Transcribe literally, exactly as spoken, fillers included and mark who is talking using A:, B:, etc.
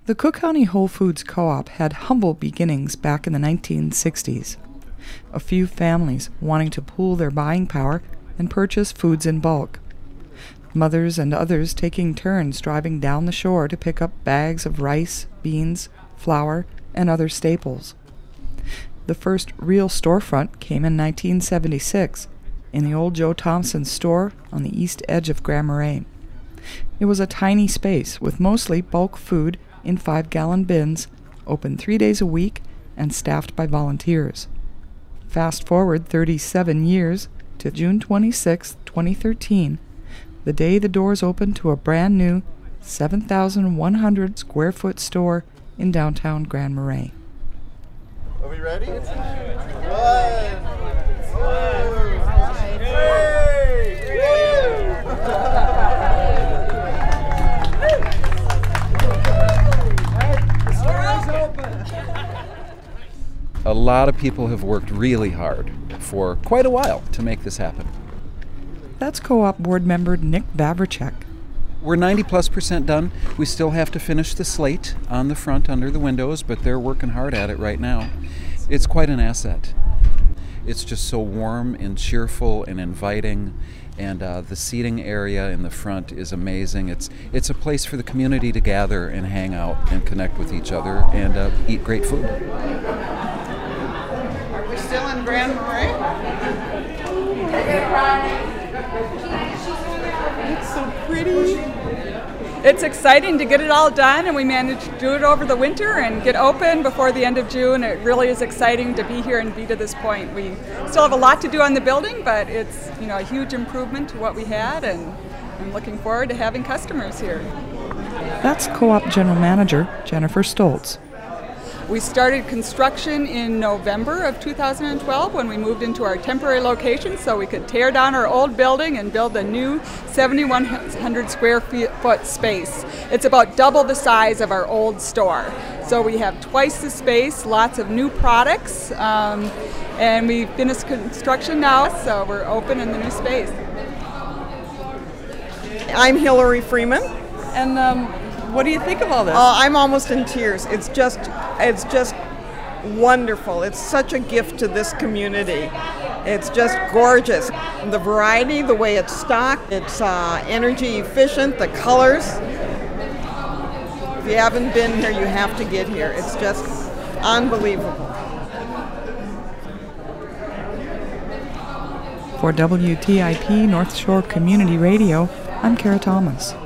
A: The Cook County Whole Foods Co-op had humble beginnings back in the nineteen sixties. A few families wanting to pool their buying power and purchase foods in bulk. Mothers and others taking turns driving down the shore to pick up bags of rice, beans, flour, and other staples. The first real storefront came in nineteen seventy-six in the old Joe Thompson store on the east edge of Grand Marais. It was a tiny space with mostly bulk food in five-gallon bins, open three days a week, and staffed by volunteers. Fast forward thirty-seven years to June twenty-sixth, twenty thirteen, the day the doors opened to a brand new seven thousand one hundred square foot store in downtown Grand Marais.
B: Are we ready? One, two,
C: A lot of people have worked really hard for quite a while to make this happen.
A: That's Co-op board member Nick Vavricek.
C: We're ninety plus percent done. We still have to finish the slate on the front under the windows, but they're working hard at it right now. It's quite an asset. It's just so warm and cheerful and inviting, and uh, the seating area in the front is amazing. It's it's a place for the community to gather and hang out and connect with each other and uh, eat great food.
D: Are we still in Grand Marais? It's so pretty.
E: It's exciting to get it all done, and we managed to do it over the winter and get open before the end of June. It really is exciting to be here and be to this point. We still have a lot to do on the building, but it's, you know, a huge improvement to what we had, and I'm looking forward to having customers here.
A: That's Co-op General Manager Jennifer Stoltz.
E: We started construction in November of two thousand twelve when we moved into our temporary location so we could tear down our old building and build a new seventy-one hundred square foot space. It's about double the size of our old store. So we have twice the space, lots of new products, um, and we finished construction now, so we're open in the new space.
D: I'm Hillary Freeman.
A: And um, what do you think of all this?
D: Uh, I'm almost in tears. It's just, it's just wonderful. It's such a gift to this community. It's just gorgeous. The variety, the way it's stocked, it's uh, energy efficient, the colors. If you haven't been here, you have to get here. It's just unbelievable.
A: For W T I P North Shore Community Radio, I'm Kara Thomas.